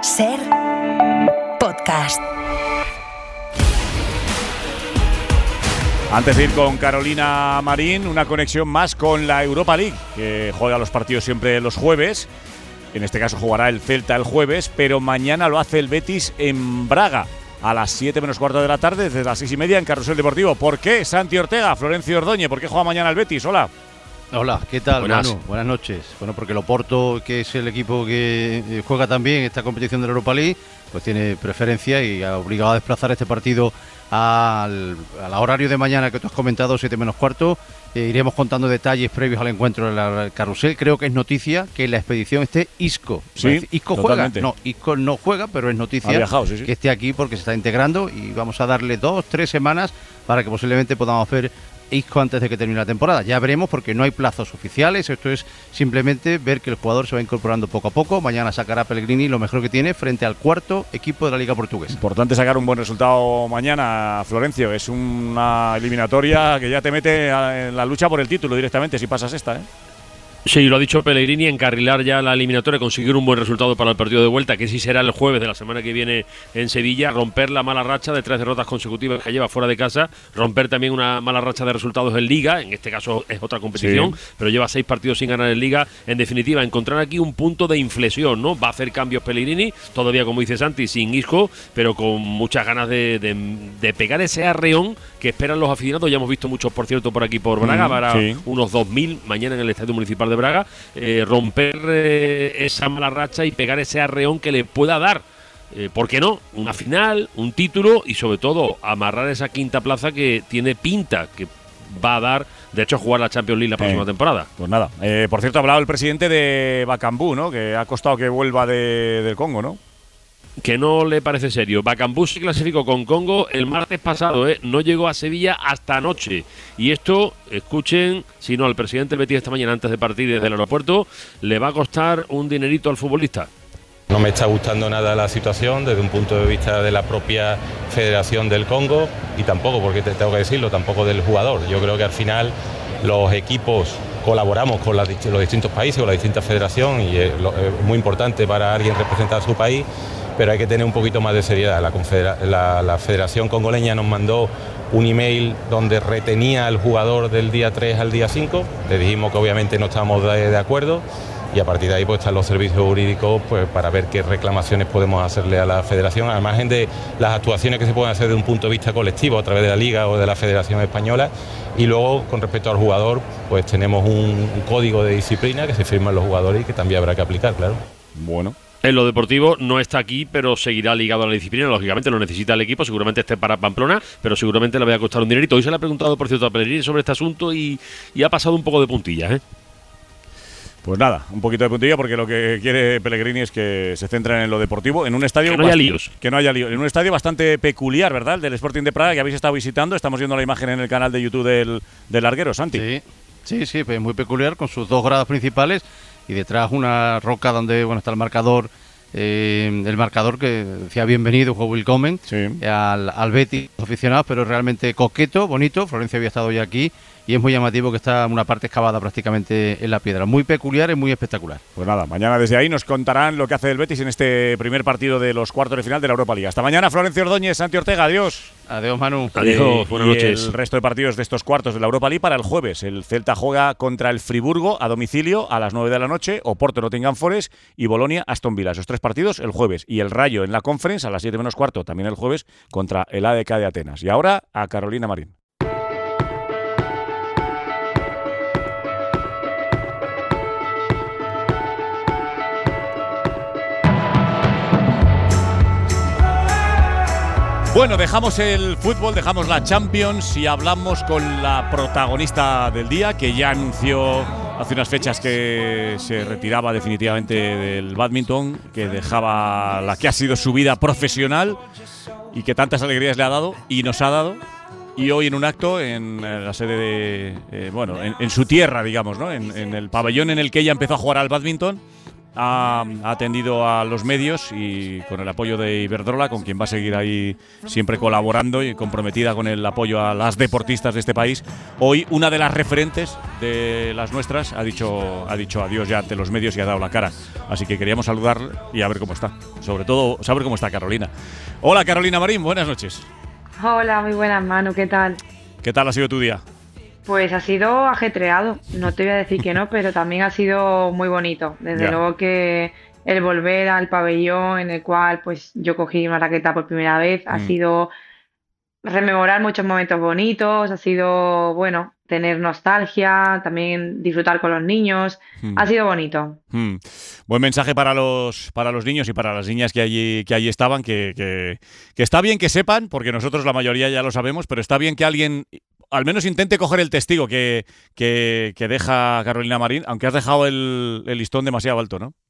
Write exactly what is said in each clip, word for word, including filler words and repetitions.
Ser podcast. Antes de ir con Carolina Marín, una conexión más con la Europa League, que juega los partidos siempre los jueves. En este caso jugará el Celta el jueves, pero mañana lo hace el Betis en Braga a las siete menos cuarto de la tarde, desde las seis y media en Carrusel Deportivo. ¿Por qué Santi Ortega, Florencio Ordóñez? ¿Por qué juega mañana el Betis? Hola. Hola, ¿qué tal, Buenas. Manu? Buenas noches. Bueno, porque el Oporto, que es el equipo que juega también esta competición de la Europa League, pues tiene preferencia y ha obligado a desplazar este partido al, al horario de mañana que tú has comentado, siete menos cuarto. Eh, iremos contando detalles previos al encuentro del Carrusel. Creo que es noticia que en la expedición esté Isco. Sí, Isco totalmente. juega. No, Isco no juega, pero es noticia Ha viajado, sí, sí. que esté aquí porque se está integrando y vamos a darle dos, tres semanas para que posiblemente podamos ver Isco antes de que termine la temporada. Ya veremos porque no hay plazos oficiales, esto es simplemente ver que el jugador se va incorporando poco a poco. Mañana sacará Pellegrini lo mejor que tiene frente al cuarto equipo de la Liga Portuguesa. Importante sacar un buen resultado mañana, Florencio. Es una eliminatoria que ya te mete en la lucha por el título directamente si pasas esta, ¿eh? Sí, lo ha dicho Pellegrini, encarrilar ya la eliminatoria, conseguir un buen resultado para el partido de vuelta, que sí será el jueves de la semana que viene en Sevilla, romper la mala racha de tres derrotas consecutivas que lleva fuera de casa, romper también una mala racha de resultados en Liga, en este caso es otra competición, sí, pero lleva seis partidos sin ganar en Liga. En definitiva, encontrar aquí un punto de inflexión, ¿no? Va a hacer cambios Pellegrini, todavía, como dice Santi, sin Isco, pero con muchas ganas de, de, de pegar ese arreón que esperan los aficionados. Ya hemos visto muchos, por cierto, por aquí por Braga, mm, para sí. unos dos mil mañana en el Estadio Municipal de Braga, eh, romper eh, esa mala racha y pegar ese arreón que le pueda dar, eh, ¿por qué no?, una final, un título y sobre todo amarrar esa quinta plaza que tiene pinta que va a dar de hecho a jugar la Champions League la próxima eh, temporada. Pues nada, eh, por cierto ha hablado el presidente de Bakambu, ¿no?, que ha costado que vuelva de, del Congo, ¿no? Que no le parece serio. Bakambu se clasificó con Congo el martes pasado, ¿eh? No llegó a Sevilla hasta anoche. Y esto, escuchen, si no, al presidente del Betis esta mañana antes de partir desde el aeropuerto, le va a costar un dinerito al futbolista. No me está gustando nada la situación desde un punto de vista de la propia Federación del Congo y tampoco, porque te tengo que decirlo, tampoco del jugador. Yo creo que al final los equipos colaboramos con las, los distintos países, con la distinta federación y es, lo, es muy importante para alguien representar a su país, pero hay que tener un poquito más de seriedad. La, confedera, la, la Federación Congoleña nos mandó un email donde retenía al jugador del día tres al día cinco, le dijimos que obviamente no estábamos de, de acuerdo y a partir de ahí pues están los servicios jurídicos pues para ver qué reclamaciones podemos hacerle a la Federación, al margen de las actuaciones que se pueden hacer desde un punto de vista colectivo a través de la Liga o de la Federación Española. Y luego, con respecto al jugador, pues tenemos un, un código de disciplina que se firman los jugadores y que también habrá que aplicar, claro. Bueno. En lo deportivo no está aquí, pero seguirá ligado a la disciplina. Lógicamente lo necesita el equipo, seguramente esté para Pamplona, pero seguramente le va a costar un dinerito. Hoy se le ha preguntado, por cierto, a Pellegrini sobre este asunto y, y ha pasado un poco de puntillas, ¿eh? Pues nada, un poquito de puntilla porque lo que quiere Pellegrini es que se centren en lo deportivo, en un estadio… Que no haya líos. Que no haya líos. En un estadio bastante peculiar, ¿verdad? El del Sporting de Praga, que habéis estado visitando. Estamos viendo la imagen en el canal de YouTube del, del Larguero, Santi. Sí, sí, sí, pues muy peculiar, con sus dos gradas principales y detrás una roca donde bueno está el marcador, eh, el marcador que decía bienvenido, willkommen, sí. al, al Betis aficionados, pero realmente coqueto, bonito. Florencia había estado ya aquí y es muy llamativo que está una parte excavada prácticamente en la piedra. Muy peculiar y muy espectacular. Pues nada, mañana desde ahí nos contarán lo que hace el Betis en este primer partido de los cuartos de final de la Europa League. Hasta mañana, Florencio Ordóñez, Santi Ortega, adiós. Adiós, Manu. Adiós, eh, buenas y noches. El resto de partidos de estos cuartos de la Europa League para el jueves. El Celta juega contra el Friburgo a domicilio a las nueve de la noche, Oporto Nottingham Forest y Bolonia Aston Villa. Esos tres partidos el jueves. Y el Rayo en la Conference a las siete menos cuarto, también el jueves, contra el A D K de Atenas. Y ahora a Carolina Marín. Bueno, dejamos el fútbol, dejamos la Champions y hablamos con la protagonista del día, que ya anunció hace unas fechas que se retiraba definitivamente del bádminton, que dejaba la que ha sido su vida profesional y que tantas alegrías le ha dado y nos ha dado. Y hoy en un acto en la sede de… Eh, bueno, en, en su tierra, digamos, ¿no? En, en el pabellón en el que ella empezó a jugar al bádminton, ha, ha atendido a los medios y con el apoyo de Iberdrola, con quien va a seguir ahí siempre colaborando y comprometida con el apoyo a las deportistas de este país. Hoy una de las referentes de las nuestras ha dicho, ha dicho adiós ya ante los medios y ha dado la cara. Así que queríamos saludar y a ver cómo está. Sobre todo, saber cómo está Carolina. Hola Carolina Marín, buenas noches. Hola, muy buenas, Manu, ¿qué tal? ¿Qué tal ha sido tu día? Pues ha sido ajetreado, no te voy a decir que no, pero también ha sido muy bonito. Desde Ya. luego que el volver al pabellón en el cual pues yo cogí una raqueta por primera vez ha Mm. sido rememorar muchos momentos bonitos, ha sido, bueno, tener nostalgia, también disfrutar con los niños, Mm. ha sido bonito. Hmm. Buen mensaje para los para los niños y para las niñas que allí que allí estaban, que, que, que está bien que sepan, porque nosotros la mayoría ya lo sabemos, pero está bien que alguien al menos intente coger el testigo que, que, que deja Carolina Marín, aunque has dejado el, el listón demasiado alto, ¿no?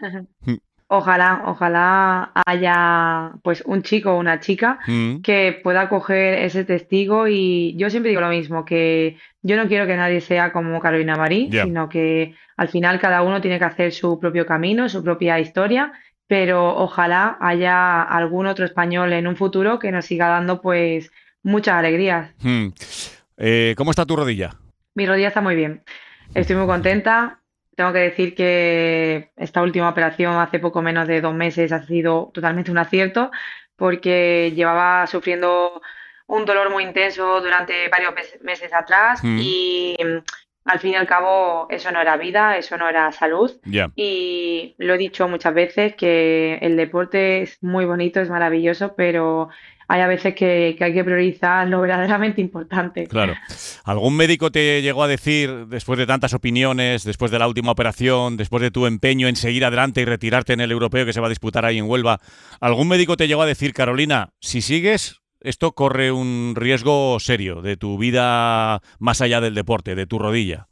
Ojalá, ojalá haya pues un chico o una chica Hmm. que pueda coger ese testigo y yo siempre digo lo mismo, que yo no quiero que nadie sea como Carolina Marín, Ya. sino que al final cada uno tiene que hacer su propio camino, su propia historia, pero ojalá haya algún otro español en un futuro que nos siga dando pues muchas alegrías. Hmm. Eh, ¿Cómo está tu rodilla? Mi rodilla está muy bien. Estoy muy contenta. Tengo que decir que esta última operación hace poco menos de dos meses ha sido totalmente un acierto porque llevaba sufriendo un dolor muy intenso durante varios mes- meses atrás Hmm. y mm, al fin y al cabo eso no era vida, eso no era salud. Ya. Y lo he dicho muchas veces que el deporte es muy bonito, es maravilloso, pero hay a veces que, que hay que priorizar lo verdaderamente importante. Claro. ¿Algún médico te llegó a decir, después de tantas opiniones, después de la última operación, después de tu empeño en seguir adelante y retirarte en el europeo que se va a disputar ahí en Huelva, algún médico te llegó a decir, Carolina, si sigues, esto corre un riesgo serio de tu vida más allá del deporte, de tu rodilla?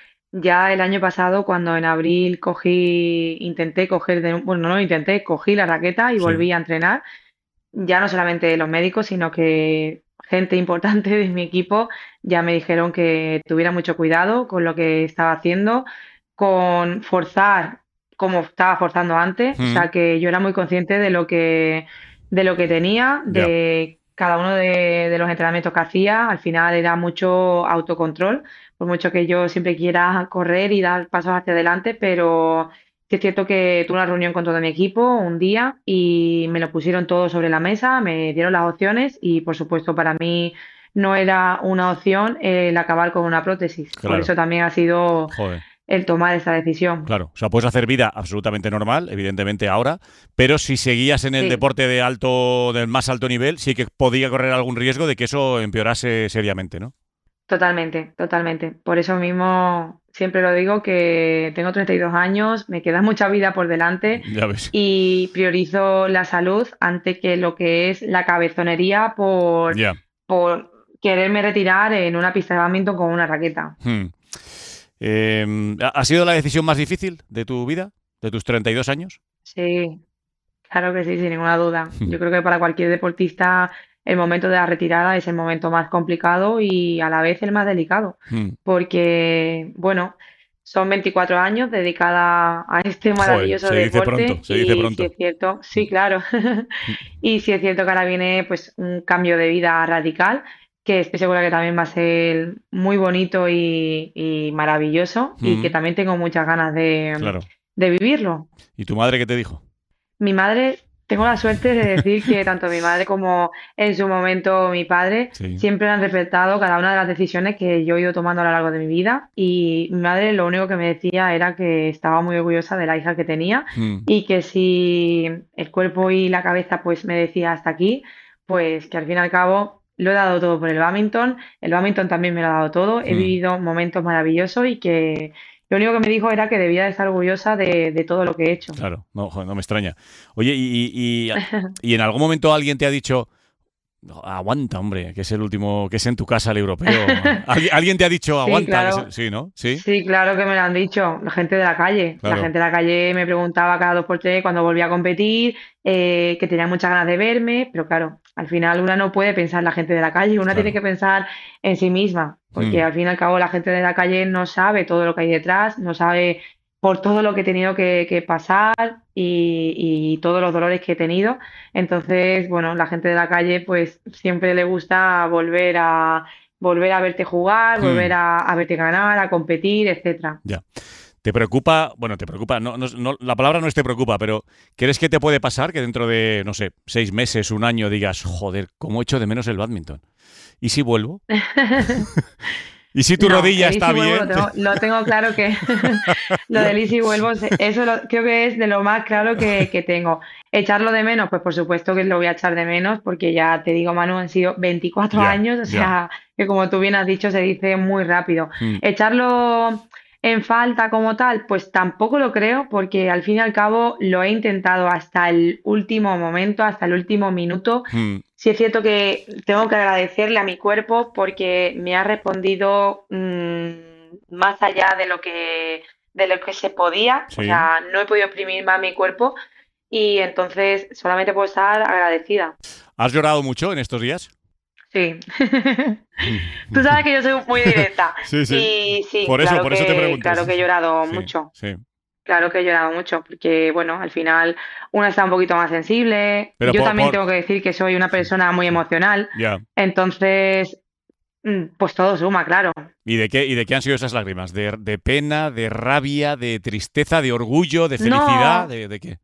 Ya el año pasado, cuando en abril cogí, intenté coger, de, bueno, no lo intenté, cogí la raqueta y Sí. volví a entrenar, ya no solamente los médicos, sino que gente importante de mi equipo ya me dijeron que tuviera mucho cuidado con lo que estaba haciendo, con forzar como estaba forzando antes, o Mm. sea que yo era muy consciente de lo que, de lo que tenía, Ya. de cada uno de, de los entrenamientos que hacía, al final era mucho autocontrol, por mucho que yo siempre quiera correr y dar pasos hacia adelante, pero sí es cierto que tuve una reunión con todo mi equipo un día y me lo pusieron todo sobre la mesa, me dieron las opciones y por supuesto para mí no era una opción el acabar con una prótesis. Por Claro. eso también ha sido Joder. el tomar esta decisión. Claro, o sea, puedes hacer vida absolutamente normal, evidentemente ahora, pero si seguías en el Sí. deporte de alto, del más alto nivel, sí que podía correr algún riesgo de que eso empeorase seriamente, ¿no? Totalmente, totalmente. Por eso mismo siempre lo digo que tengo treinta y dos años, me queda mucha vida por delante Ya ves. y priorizo la salud antes que lo que es la cabezonería por, Ya. por quererme retirar en una pista de bádminton con una raqueta. Hmm. Eh, ¿ha ha sido la decisión más difícil de tu vida, de tus treinta y dos años? Sí, claro que sí, sin ninguna duda. Yo creo que para cualquier deportista el momento de la retirada es el momento más complicado y a la vez el más delicado, Hmm. porque, bueno, son veinticuatro años dedicada a este Joder, maravilloso se dice deporte pronto, se dice y pronto. si es cierto, sí, claro, y si es cierto que ahora viene pues un cambio de vida radical, que estoy segura que también va a ser muy bonito y, y maravilloso y que Mm. también tengo muchas ganas de, Claro. de vivirlo. ¿Y tu madre qué te dijo? Mi madre, tengo la suerte de decir que tanto mi madre como en su momento mi padre Sí. siempre han respetado cada una de las decisiones que yo he ido tomando a lo largo de mi vida y mi madre lo único que me decía era que estaba muy orgullosa de la hija que tenía Hmm. y que si el cuerpo y la cabeza pues me decía hasta aquí, pues que al fin y al cabo lo he dado todo por el bádminton, el bádminton también me lo ha dado todo, he Hmm. vivido momentos maravillosos y que lo único que me dijo era que debía de estar orgullosa de, de todo lo que he hecho. Claro, no, joder, no me extraña. Oye, y, y, y, y en algún momento alguien te ha dicho, "No, aguanta, hombre, que es el último, que es en tu casa el europeo". ¿Alguien, alguien te ha dicho, Sí, aguanta? claro. que es- sí, ¿no? Sí. Sí, claro que me lo han dicho, la gente de la calle. Claro. La gente de la calle me preguntaba cada dos por tres cuando volvía a competir, eh, que tenía muchas ganas de verme, pero claro, al final una no puede pensar en la gente de la calle, una Claro. tiene que pensar en sí misma, porque Mm. al fin y al cabo la gente de la calle no sabe todo lo que hay detrás, no sabe por todo lo que he tenido que, que pasar y, y todos los dolores que he tenido. Entonces, bueno, la gente de la calle pues siempre le gusta volver a volver a verte jugar, Hmm. volver a, a verte ganar, a competir, etcétera. Ya. ¿Te preocupa? Bueno, te preocupa, no, no, no, la palabra no es te preocupa, pero ¿crees que te puede pasar que dentro de, no sé, seis meses, un año digas, joder, cómo echo de menos el bádminton? ¿Y si vuelvo? ¿Y si tu No, rodilla el está easy vuelvo bien? Lo tengo, lo tengo claro que lo del easy vuelvo, se- eso lo- creo que es de lo más claro que, que tengo. Echarlo de menos, pues por supuesto que lo voy a echar de menos, porque ya te digo, Manu, han sido veinticuatro Ya, años, o ya. sea, que como tú bien has dicho, se dice muy rápido. Hmm. Echarlo en falta como tal, pues tampoco lo creo, porque al fin y al cabo lo he intentado hasta el último momento, hasta el último minuto. Hmm. Sí es cierto que tengo que agradecerle a mi cuerpo porque me ha respondido mm, más allá de lo que de lo que se podía. O Sí. sea, no he podido exprimir más mi cuerpo y entonces solamente puedo estar agradecida. ¿Has llorado mucho en estos días? Sí. Tú sabes que yo soy muy directa. Sí, sí. Y sí, Por eso, claro por eso te que, pregunto. claro que he llorado Sí, mucho. sí. Claro que he llorado mucho, porque bueno, al final una está un poquito más sensible. Pero Yo por- también por- tengo que decir que soy una persona muy emocional. Ya. Entonces, mm, pues todo suma, claro. ¿Y de qué, y de qué han sido esas lágrimas? ¿De, de pena, de rabia, de tristeza, de orgullo, de felicidad? No, ¿De, de qué?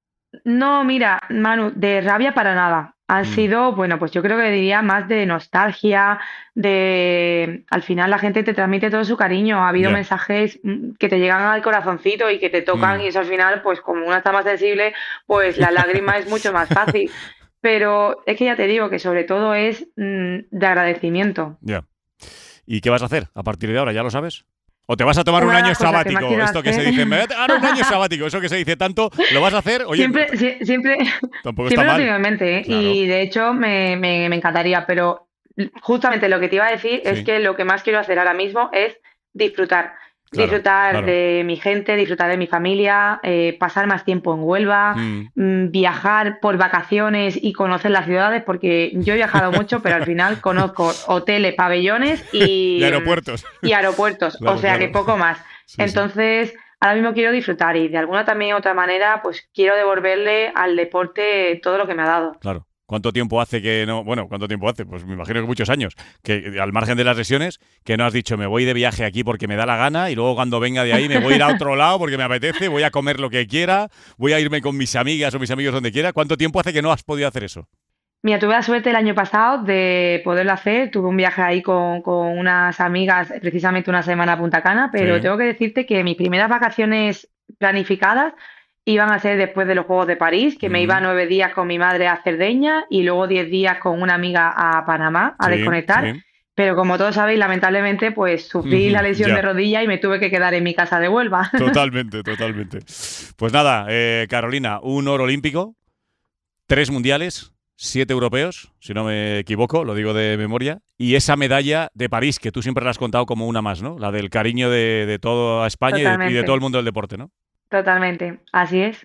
no, mira, Manu, de rabia para nada. Han Mm. sido, bueno, pues yo creo que diría más de nostalgia, de... Al final la gente te transmite todo su cariño. Ha habido Ya. mensajes mm, que te llegan al corazoncito y que te tocan Mm. y eso al final, pues como una está más sensible, pues la lágrima es mucho más fácil. Pero es que ya te digo que sobre todo es mm, de agradecimiento. Ya. ¿Y qué vas a hacer a partir de ahora? ¿Ya lo sabes? ¿O te vas a tomar un Una de año las cosas que más sabático? quiero Esto que se hacer- dice, me voy a tomar un año sabático, eso que se dice tanto, ¿lo vas a hacer? Oye, Siempre, sie- siempre, tampoco siempre está lo mal. tengo en mente, ¿eh? Claro. Y de hecho me, me- me encantaría, pero justamente lo que te iba a decir Sí. es que lo que más quiero hacer ahora mismo es disfrutar. Claro, Disfrutar claro. de mi gente, disfrutar de mi familia, eh, pasar más tiempo en Huelva, Mm. mm, viajar por vacaciones y conocer las ciudades, porque yo he viajado mucho, pero al final conozco hoteles, pabellones y, Y aeropuertos. y aeropuertos, Claro, o sea que claro. poco más. Sí, sí. Entonces, ahora mismo quiero disfrutar y de alguna también otra manera, pues quiero devolverle al deporte todo lo que me ha dado. Claro. ¿Cuánto tiempo hace que no? Bueno, ¿cuánto tiempo hace? Pues me imagino que muchos años. Que al margen de las lesiones, que no has dicho, me voy de viaje aquí porque me da la gana y luego cuando venga de ahí me voy a ir a otro lado porque me apetece, voy a comer lo que quiera, voy a irme con mis amigas o mis amigos donde quiera. ¿Cuánto tiempo hace que no has podido hacer eso? Mira, tuve la suerte el año pasado de poderlo hacer. Tuve un viaje ahí con, con unas amigas, precisamente una semana a Punta Cana, pero Sí. tengo que decirte que mis primeras vacaciones planificadas iban a ser después de los Juegos de París, que me Mm. iba nueve días con mi madre a Cerdeña y luego diez días con una amiga a Panamá a Sí, desconectar. sí. Pero como todos sabéis, lamentablemente, pues sufrí Ujú, la lesión ya. de rodilla y me tuve que quedar en mi casa de Huelva. Totalmente, totalmente. Pues nada, eh, Carolina, un oro olímpico, tres mundiales, siete europeos, si no me equivoco, lo digo de memoria, y esa medalla de París, que tú siempre la has contado como una más, ¿no? La del cariño de, de toda España y de, y de Totalmente. todo el mundo del deporte, ¿no? Totalmente, así es.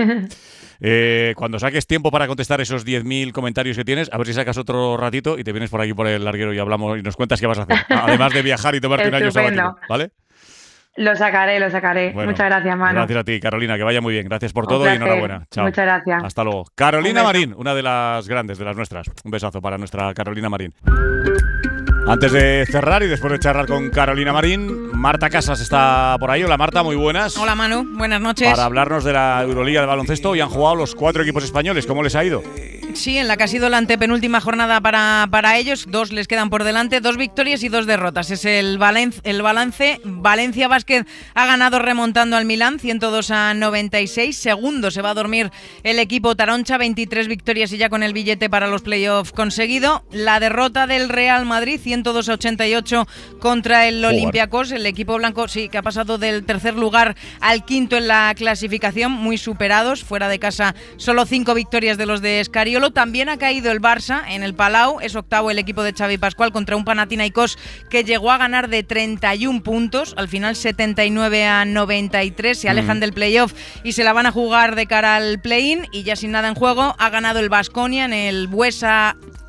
Eh, cuando saques tiempo para contestar esos diez mil comentarios que tienes, a ver si sacas otro ratito y te vienes por aquí por el larguero y hablamos y nos cuentas qué vas a hacer. Además de viajar y tomarte un año Estupendo. sabático, ¿vale? Lo sacaré, lo sacaré. Bueno, Muchas gracias, Manu. Gracias a ti, Carolina, que vaya muy bien. Gracias por Un todo y placer. enhorabuena. Chao. Muchas gracias. Hasta luego. Carolina Un beso. Marín, una de las grandes, de las nuestras. Un besazo para nuestra Carolina Marín. Antes de cerrar y después de charlar con Carolina Marín, Marta Casas está por ahí. Hola Marta, muy buenas. Hola Manu, buenas noches. Para hablarnos de la Euroliga de baloncesto, hoy han jugado los cuatro equipos españoles. ¿Cómo les ha ido? Sí, en la que ha sido la antepenúltima jornada para, para ellos, dos les quedan por delante, dos victorias y dos derrotas. Es el, Valen- el balance. Valencia Basket ha ganado remontando al Milán, ciento dos a noventa y seis. Segundo se va a dormir el equipo Taroncha, veintitrés victorias y ya con el billete para los playoffs conseguido. La derrota del Real Madrid, ciento dos a ochenta y ocho contra el Joder. Olympiacos. El equipo blanco sí que ha pasado del tercer lugar al quinto en la clasificación, muy superados. Fuera de casa solo cinco victorias de los de Escariolo. También ha caído el Barça en el Palau, es octavo el equipo de Xavi Pascual contra un Panathinaikos que llegó a ganar de treinta y un puntos, al final setenta y nueve a noventa y tres, se alejan Mm. del playoff y se la van a jugar de cara al play-in y ya sin nada en juego ha ganado el Baskonia en el Buesa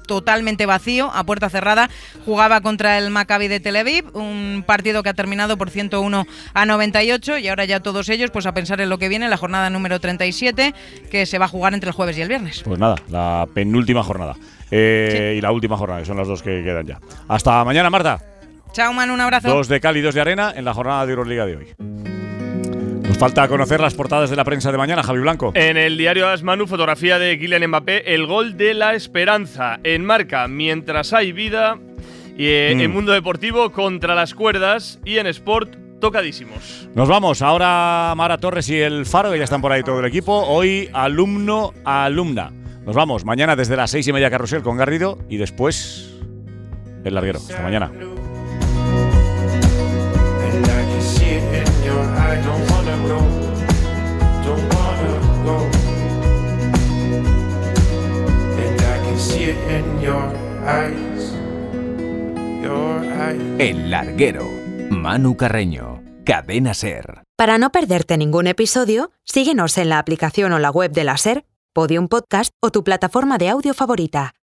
totalmente vacío, a puerta cerrada. Jugaba contra el Maccabi de Tel Aviv, un partido que ha terminado por ciento uno a noventa y ocho, y ahora ya todos ellos pues a pensar en lo que viene, la jornada número treinta y siete, que se va a jugar entre el jueves y el viernes. Pues nada, la penúltima jornada eh, sí. y la última jornada, que son las dos que quedan ya. Hasta mañana, Marta. Chao, Manu, un abrazo. Dos de cal y dos de arena en la jornada de Euroliga de hoy. Nos falta conocer las portadas de la prensa de mañana, Javi Blanco. En el diario AS, Manu, fotografía de Kylian Mbappé, el gol de la esperanza. En Marca, mientras hay vida. Y eh, mm. en Mundo Deportivo, contra las cuerdas. Y en Sport, tocadísimos. Nos vamos. Ahora Mara Torres y el Faro, que ya están por ahí todo el equipo. Hoy alumno a alumna. Nos vamos. Mañana desde las seis y media Carrusel con Garrido. Y después el larguero. Hasta mañana. I don't wanna go, don't wanna go. And I can see it in your eyes, your eyes. El larguero, Manu Carreño, Cadena SER. Para no perderte ningún episodio, síguenos en la aplicación o la web de la SER, Podium Podcast o tu plataforma de audio favorita.